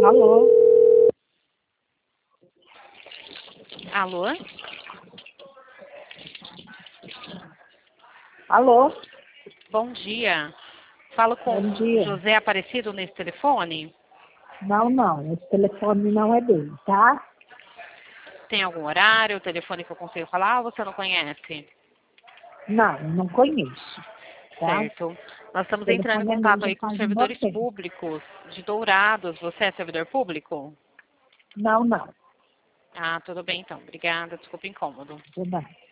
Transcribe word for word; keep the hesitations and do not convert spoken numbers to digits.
Alô? Alô? Alô? Bom dia. Falo com Bom dia. José Aparecido nesse telefone? Não, não, esse telefone não é dele, tá? Tem algum horário, o telefone que eu consigo falar ou você não conhece? Não, não conheço, tá? Certo. Nós O estamos entrando em telefone é meu contato já aí com faz um bom servidores tempo. públicos de Dourados. Você é servidor público? Não, não, Ah, tudo bem então. Obrigada. Desculpa o incômodo. não.